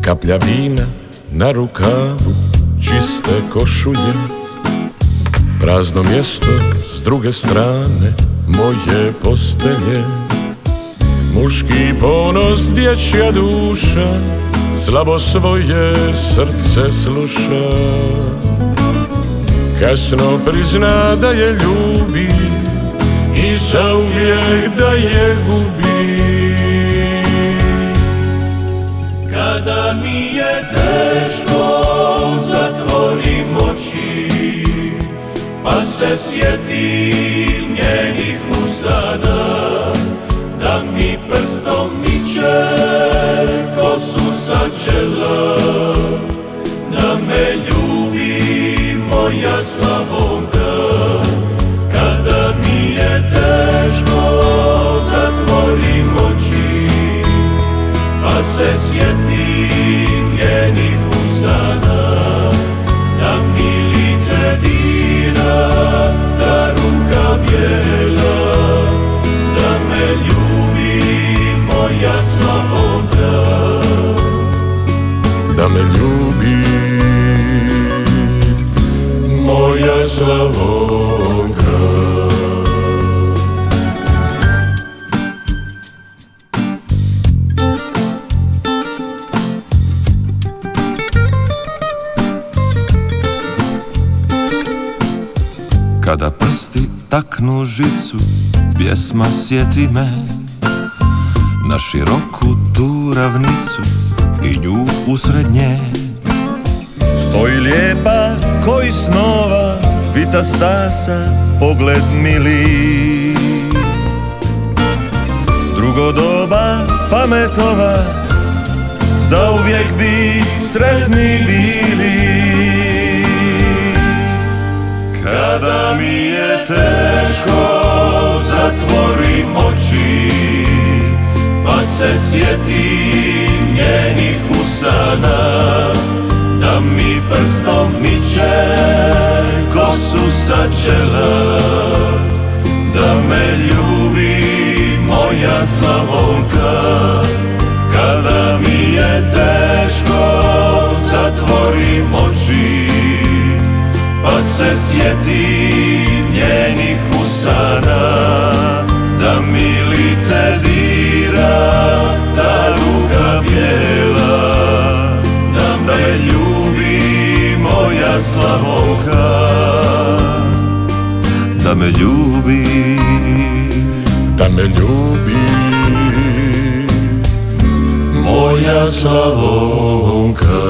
Kaplja vina na rukavu čiste košulje, prazno mjesto s druge strane moje postelje. Muški ponos, dječja duša, slabo svoje srce sluša. Kasno prizna da je ljubi i zauvijek da je gubi. Kada mi je teško, zatvorim oči, pa se sjetim njenih usana, da mi prstom miče kosu sa čela, da me ljubi moja Slavonka. Kada mi je teško, zatvorim oči, pa se sjetim njenih usana, da mi lice dira ta ruka bijela, da me ljubi moja Slavonka. Da me ljubi moja Slavonka. Kada prsti taknu žicu, pjesma sjeti me na široku tu ravnicu i nju usred nje. Stoji lijepa koji snova, vita stasa, pogled mili. Drugo doba pametova, zauvijek bi sretni bili. Kada mi je teško, zatvorim oči, pa se sjetim njenih usana, da mi prstom miče kosu sa čela, da me ljubi moja Slavonka. Kada mi je teško, zatvorim oči, pa se sjetim njenih usana, da mi lice dira ta ruka bijela, da me ljubi moja Slavonka. Da me ljubi, da me ljubi moja Slavonka.